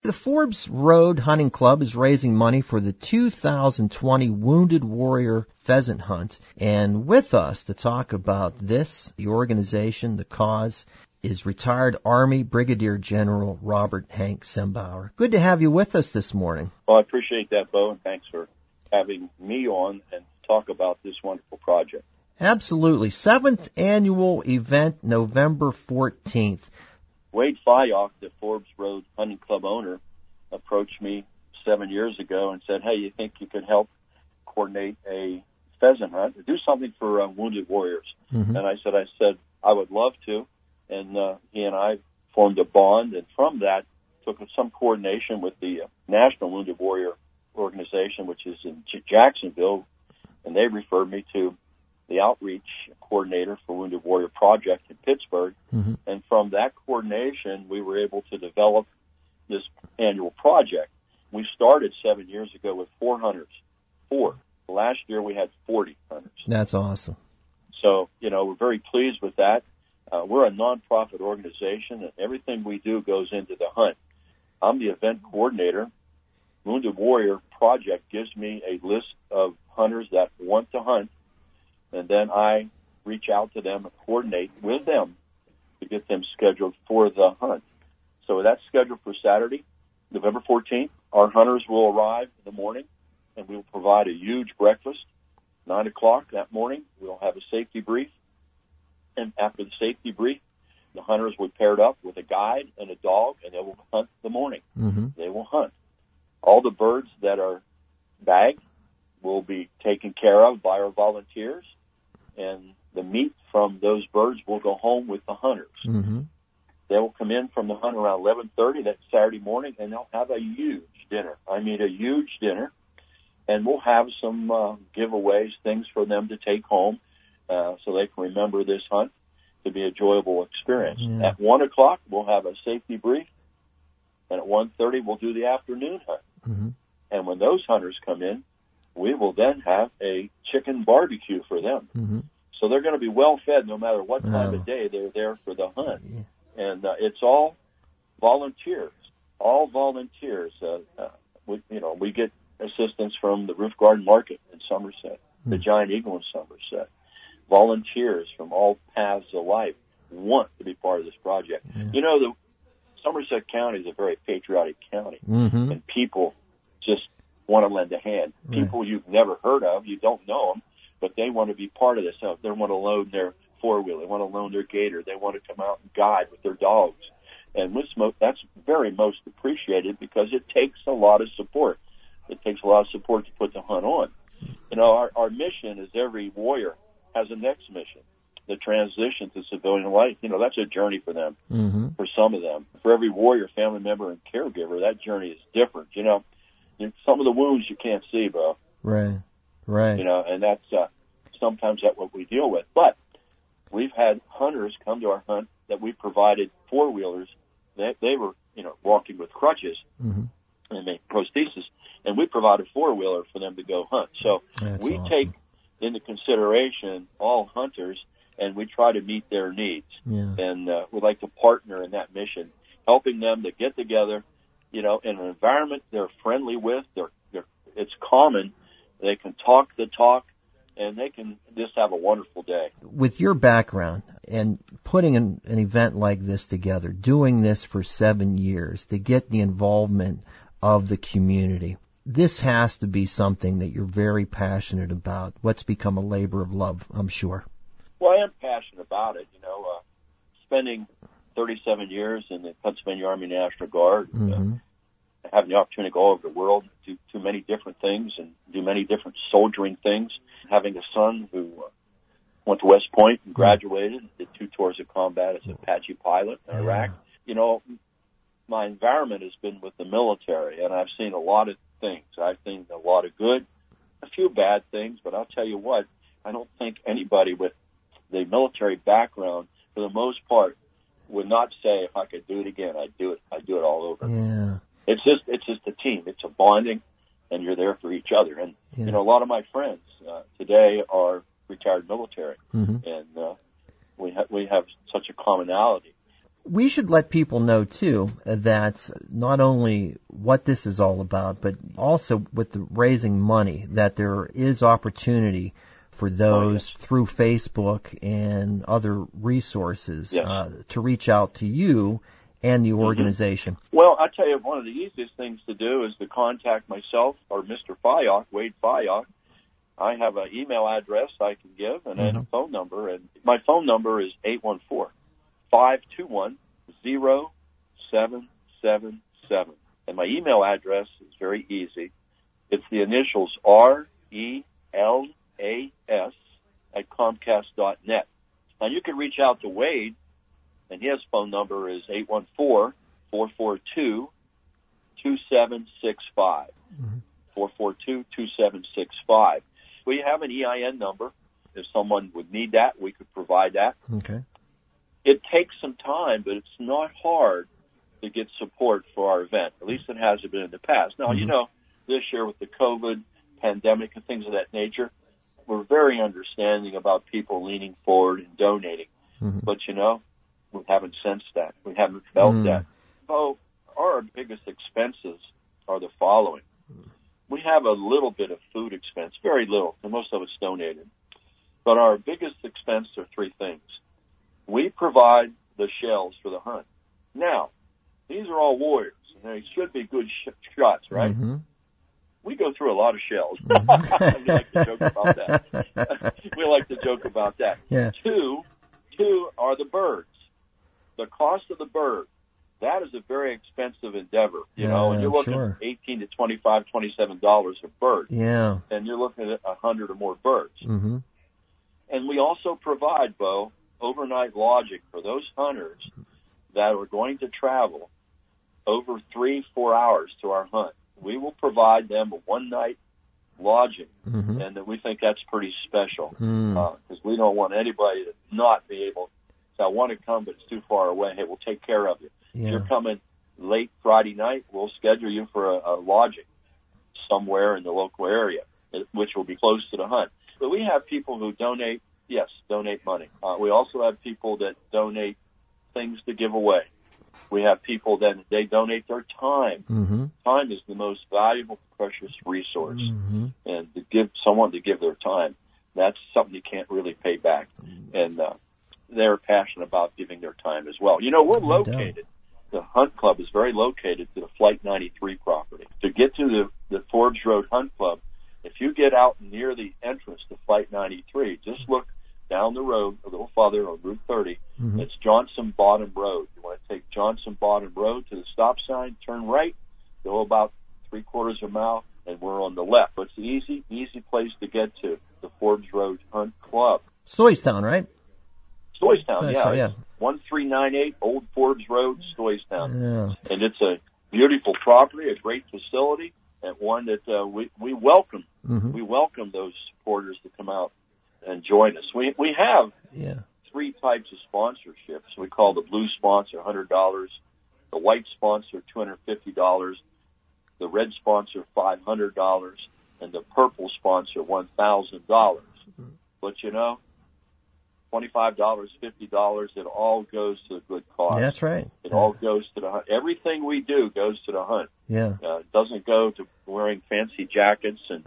The Forbes Road Hunting Club is raising money for the 2020 Wounded Warrior Pheasant Hunt. And with us to talk about this, the organization, the cause, is retired Army Brigadier General Robert Hank Sembauer. Good to have you with us this morning. Well, I appreciate that, Bo, and thanks for having me on and talk about this wonderful project. Absolutely. 7th annual event, November 14th. Wade Fyock, the Forbes Road Hunting Club owner, approached me 7 years ago and said, hey, you think you could help coordinate a pheasant hunt or do something for wounded warriors? Mm-hmm. And I said, I would love to. And he and I formed a bond, and from that took some coordination with the National Wounded Warrior Organization, which is in Jacksonville, and they referred me to the outreach coordinator for Wounded Warrior Project in Pittsburgh. Mm-hmm. And from that coordination, we were able to develop this annual project. We started 7 years ago with 4 hunters. 4. Last year we had 40 hunters. That's awesome. So, we're very pleased with that. We're a nonprofit organization, and everything we do goes into the hunt. I'm the event coordinator. Wounded Warrior Project gives me a list of hunters that want to hunt, and then I reach out to them and coordinate with them to get them scheduled for the hunt. So that's scheduled for Saturday, November 14th. Our hunters will arrive in the morning, and we will provide a huge breakfast. 9 o'clock that morning, we'll have a safety brief. And after the safety brief, the hunters will be paired up with a guide and a dog, and they will hunt the morning. Mm-hmm. They will hunt. All the birds that are bagged will be taken care of by our volunteers, and the meat from those birds will go home with the hunters. Mm-hmm. They will come in from the hunt around 11:30 that Saturday morning, and they'll have a huge dinner. I mean, a huge dinner. And we'll have some giveaways, things for them to take home so they can remember this hunt to be an enjoyable experience. Yeah. At 1 o'clock, we'll have a safety brief, and at 1:30, we'll do the afternoon hunt. Mm-hmm. And when those hunters come in, we will then have a chicken barbecue for them. Mm-hmm. So they're going to be well fed no matter what time of day they're there for the hunt. Yeah. And it's all volunteers, we get assistance from the Roof Garden Market in Somerset, the Giant Eagle in Somerset. Volunteers from all paths of life want to be part of this project. Yeah. The Somerset County is a very patriotic county, mm-hmm. and people just want to lend a hand. Right. People you've never heard of, you don't know them, but they want to be part of this. They want to load their four-wheeler, they want to loan their gator, they want to come out and guide with their dogs. And that's very most appreciated because it takes a lot of support. It takes a lot of support to put the hunt on. Our mission is every warrior has a next mission. The transition to civilian life, that's a journey for them, mm-hmm. for some of them. For every warrior, family member, and caregiver, that journey is different. Some of the wounds you can't see, bro. Right. And that's sometimes that's what we deal with. But we've had hunters come to our hunt that we provided four-wheelers. They were, walking with crutches mm-hmm. and made prosthesis, and we provided four-wheeler for them to go hunt. So we awesome. Take into consideration all hunters, and we try to meet their needs. Yeah. And we'd like to partner in that mission, helping them to get together, in an environment they're friendly with. It's common. They can talk the talk, and they can just have a wonderful day. With your background and putting an event like this together, doing this for 7 years to get the involvement of the community, this has to be something that you're very passionate about. What's become a labor of love, I'm sure. Well, I am passionate about it. Spending 37 years in the Pennsylvania Army National Guard, mm-hmm. Having the opportunity to go all over the world, do many different things and do many different soldiering things. Having a son who went to West Point and graduated, did 2 tours of combat as an Apache pilot in Iraq. My environment has been with the military, and I've seen a lot of things. I've seen a lot of good, a few bad things, but I'll tell you what, I don't think anybody with the military background, for the most part, would not say if I could do it again, I'd do it all over. Yeah. It's just a team. It's a bonding, and you're there for each other. And a lot of my friends today are retired military, mm-hmm. and we have such a commonality. We should let people know, too, that not only what this is all about, but also with the raising money, that there is opportunity for those through Facebook and other resources to reach out to you and the organization. Well, I tell you, one of the easiest things to do is to contact myself or Mr. Fayok, Wade Fayok. I have an email address I can give and then a phone number. And my phone number is 814-521-0777. And my email address is very easy. It's the initials RELAS@Comcast.net. Now, you can reach out to Wade, and his phone number is 814-442-2765. 442-2765. We have an EIN number. If someone would need that, we could provide that. Okay. It takes some time, but it's not hard to get support for our event. At least it hasn't been in the past. Now, you know, this year with the COVID pandemic and things of that nature, we're very understanding about people leaning forward and donating. But, you know, we haven't sensed that. We haven't felt that. So our biggest expenses are the following. We have a little bit of food expense, very little, and most of it's donated. But our biggest expense are three things. We provide the shells for the hunt. Now, these are all warriors, and they should be good shots, right? We go through a lot of shells. We like to joke about that. Yeah. Two are the birds. The cost of the bird. That is a very expensive endeavor, you know, and you're looking at $18 to $25, $27 a bird. Yeah. And you're looking at 100 or more birds. And we also provide, Bo, overnight lodging for those hunters that are going to travel over 3-4 hours to our hunt. We will provide them a one-night lodging, and we think that's pretty special because we don't want anybody to not be able to say, I want to come, but it's too far away. Hey, we'll take care of you. If you're coming late Friday night, we'll schedule you for a lodging somewhere in the local area, which will be close to the hunt. But we have people who donate money. We also have people that donate things to give away. We have people that they donate their time. Time is the most valuable, precious resource. And to give someone to give their time, that's something you can't really pay back. And they're passionate about giving their time as well. You know, we're located. The Hunt Club is very located to the Flight 93 property. To get to the Forbes Road Hunt Club, if you get out near the entrance to Flight 93, just look down the road a little farther on Route 30. It's Johnson Bottom Road. You want to take Johnson Bottom Road to the stop sign, turn right, go about 3/4 of a mile, and we're on the left. But it's an easy place to get to, the Forbes Road Hunt Club. Stoystown, right? Stoystown, yeah. 1398 Old Forbes Road, Stoystown. Yeah. And it's a beautiful property, a great facility, and one that we welcome. We welcome those supporters to come out and join us. We have three types of sponsorships. We call the blue sponsor $100, the white sponsor $250, the red sponsor $500, and the purple sponsor $1,000. But you know, $25, $50, it all goes to a good cause. That's right. It all goes to the hunt. Everything we do goes to the hunt. Yeah. It doesn't go to wearing fancy jackets and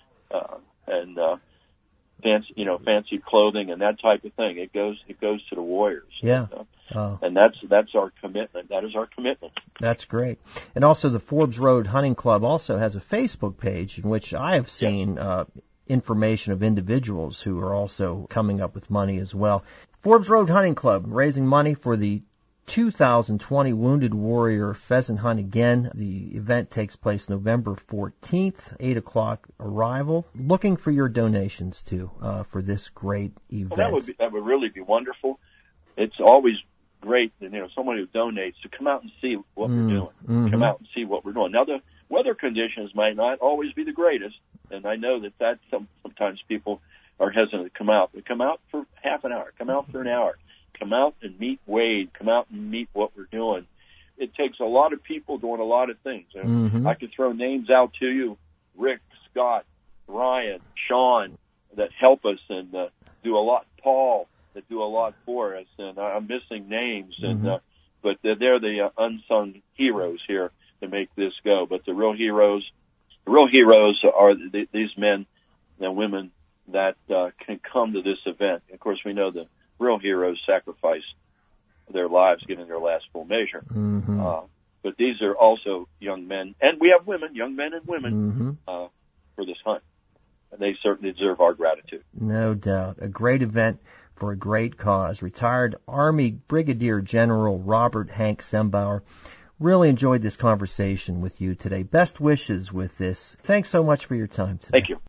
fancy clothing and that type of thing. It goes to the warriors. Yeah. And that's our commitment. That is our commitment. That's great. And also the Forbes Road Hunting Club also has a Facebook page in which I have seen information of individuals who are also coming up with money as well. Forbes Road Hunting Club raising money for the 2020 Wounded Warrior Pheasant Hunt again. The event takes place November 14th, 8 o'clock arrival. Looking for your donations, too, for this great event. Well, that would really be wonderful. It's always great, someone who donates to come out and see what we're doing. Come out and see what we're doing. Now, the weather conditions might not always be the greatest, and I know that sometimes people are hesitant to come out. But come out for half an hour. Come out for an hour. Come out and meet Wade. Come out and meet what we're doing. It takes a lot of people doing a lot of things. I could throw names out to you, Rick, Scott, Ryan, Sean, that help us and do a lot, Paul, that do a lot for us. And I'm missing names. But but they're the unsung heroes here to make this go. But the real heroes are these men and women that can come to this event. Of course, we know the real heroes sacrifice their lives getting their last full measure. Mm-hmm. But these are also young men, and we have women, young men and women, mm-hmm. For this hunt. And they certainly deserve our gratitude. No doubt. A great event for a great cause. Retired Army Brigadier General Robert Hank Sembauer. Really enjoyed this conversation with you today. Best wishes with this. Thanks so much for your time today. Thank you.